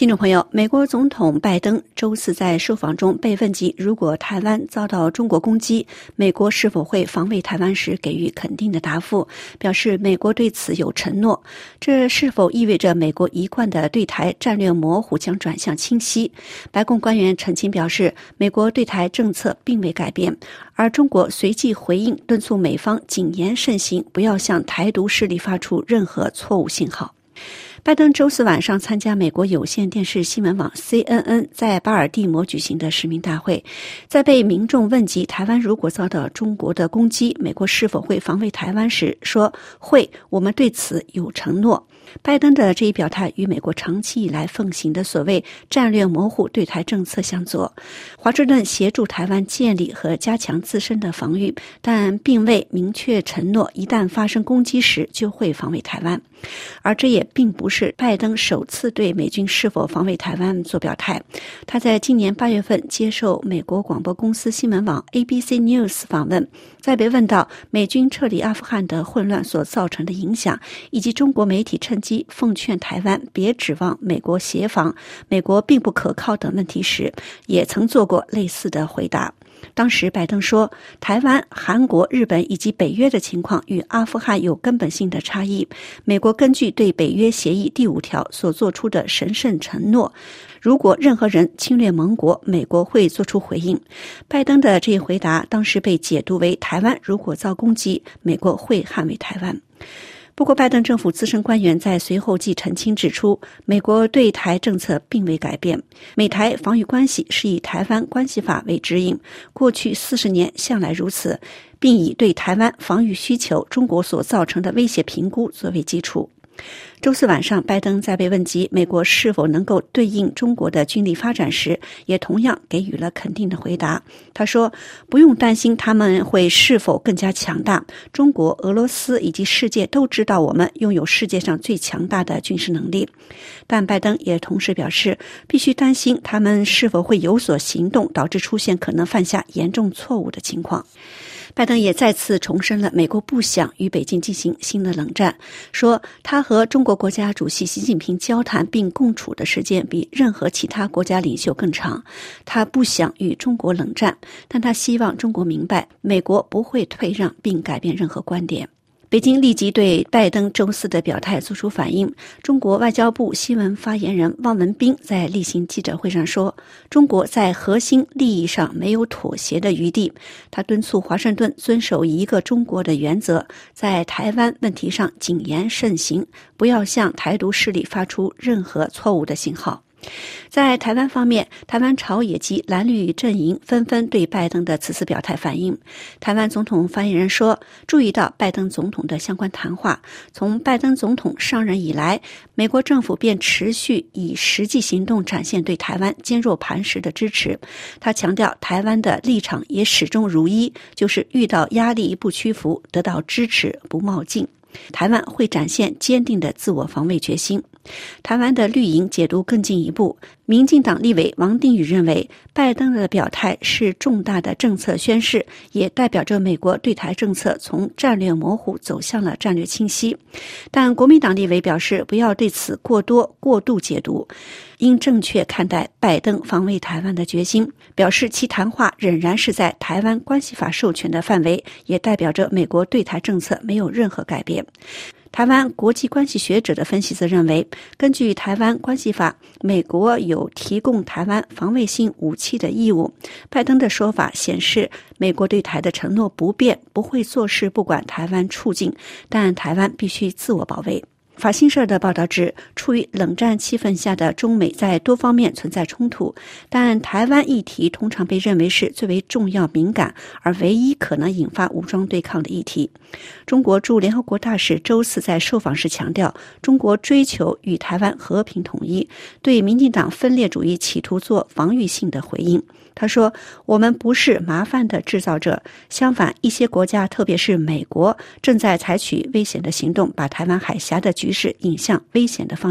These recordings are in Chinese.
听众朋友，美国总统拜登周四在受访中被问及，如果台湾遭到中国攻击，美国是否会防卫台湾时，给予肯定的答复，表示美国对此有承诺。这是否意味着美国一贯的对台战略模糊将转向清晰？白宫官员澄清表示，美国对台政策并未改变，而中国随即回应，敦促美方谨言慎行，不要向台独势力发出任何错误信号。拜登周四晚上参加美国有线电视新闻网 CNN 在巴尔的摩举行的实名大会，在被民众问及台湾如果遭到中国的攻击，美国是否会防卫台湾时，说会，我们对此有承诺。拜登的这一表态与美国长期以来奉行的所谓战略模糊对台政策相左。华盛顿协助台湾建立和加强自身的防御，但并未明确承诺一旦发生攻击时就会防卫台湾。而这也并不是拜登首次对美军是否防卫台湾做表态。他在今年8月份接受美国广播公司新闻网 ABC News 访问，在被问到美军撤离阿富汗的混乱所造成的影响，以及中国媒体趁机奉劝台湾别指望美国协防，美国并不可靠等问题时，也曾做过类似的回答。当时拜登说，台湾、韩国、日本以及北约的情况与阿富汗有根本性的差异。美国根据对北约协议第5条所做出的神圣承诺，如果任何人侵略盟国，美国会做出回应。拜登的这一回答当时被解读为，台湾如果遭攻击，美国会捍卫台湾。不过，拜登政府资深官员在随后即澄清指出，美国对台政策并未改变，美台防御关系是以台湾关系法为指引，过去40年向来如此，并以对台湾防御需求中国所造成的威胁评估作为基础。周四晚上，拜登在被问及美国是否能够对应中国的军力发展时，也同样给予了肯定的回答。他说，不用担心他们会是否更加强大，中国、俄罗斯以及世界都知道我们拥有世界上最强大的军事能力。但拜登也同时表示，必须担心他们是否会有所行动，导致出现可能犯下严重错误的情况。拜登也再次重申了美国不想与北京进行新的冷战，说他和中国国家主席习近平交谈并共处的时间比任何其他国家领袖更长。他不想与中国冷战，但他希望中国明白，美国不会退让并改变任何观点。北京立即对拜登周四的表态作出反应。中国外交部新闻发言人汪文斌在例行记者会上说，中国在核心利益上没有妥协的余地。他敦促华盛顿遵守一个中国的原则，在台湾问题上谨言慎行，不要向台独势力发出任何错误的信号。在台湾方面，台湾朝野及蓝绿阵营纷纷对拜登的此次表态反应。台湾总统发言人说，注意到拜登总统的相关谈话，从拜登总统上任以来，美国政府便持续以实际行动展现对台湾坚若磐石的支持。他强调，台湾的立场也始终如一，就是遇到压力不屈服，得到支持不冒进。台湾会展现坚定的自我防卫决心。台湾的绿营解读更进一步，民进党立委王定宇认为，拜登的表态是重大的政策宣示，也代表着美国对台政策从战略模糊走向了战略清晰。但国民党立委表示，不要对此过度解读，应正确看待拜登防卫台湾的决心，表示其谈话仍然是在台湾关系法授权的范围，也代表着美国对台政策没有任何改变。台湾国际关系学者的分析则认为，根据台湾关系法，美国有提供台湾防卫性武器的义务。拜登的说法显示，美国对台的承诺不变，不会坐视不管台湾处境，但台湾必须自我保卫。法新社的报道指，处于冷战气氛下的中美在多方面存在冲突，但台湾议题通常被认为是最为重要敏感，而唯一可能引发武装对抗的议题。中国驻联合国大使周四在受访时强调，中国追求与台湾和平统一，对民进党分裂主义企图做防御性的回应。他说，我们不是麻烦的制造者，相反，一些国家特别是美国正在采取危险的行动，把台湾海峡的局势引向危险的方向。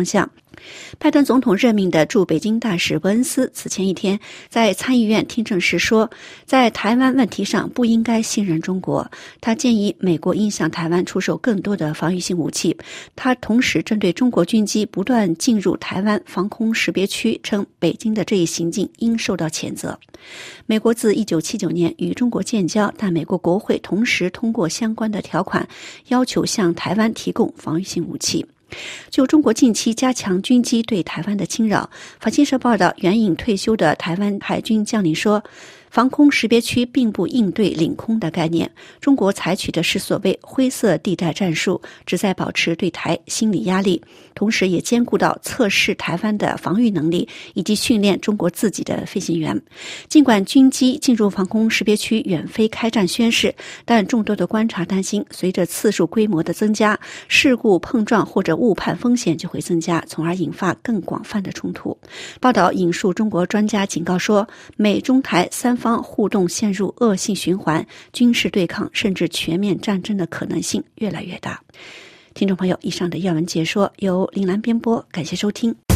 拜登总统任命的驻北京大使伯恩斯此前一天在参议院听证时说，在台湾问题上不应该信任中国。他建议美国应向台湾出售更多的防御性武器。他同时针对中国军机不断进入台湾防空识别区，称北京的这一行径应受到谴责。美国自1979年与中国建交，但美国国会同时通过相关的条款，要求向台湾提供防御性武器。就中国近期加强军机对台湾的侵扰，法新社报道，援引退休的台湾海军将领说，防空识别区并不应对领空的概念，中国采取的是所谓灰色地带战术，旨在保持对台心理压力，同时也兼顾到测试台湾的防御能力以及训练中国自己的飞行员。尽管军机进入防空识别区远非开战宣示，但众多的观察担心，随着次数规模的增加，事故碰撞或者误判风险就会增加，从而引发更广泛的冲突。报道引述中国专家警告说，美中台三方互动陷入恶性循环，军事对抗甚至全面战争的可能性越来越大。听众朋友，以上的要闻解说由林兰编播，感谢收听。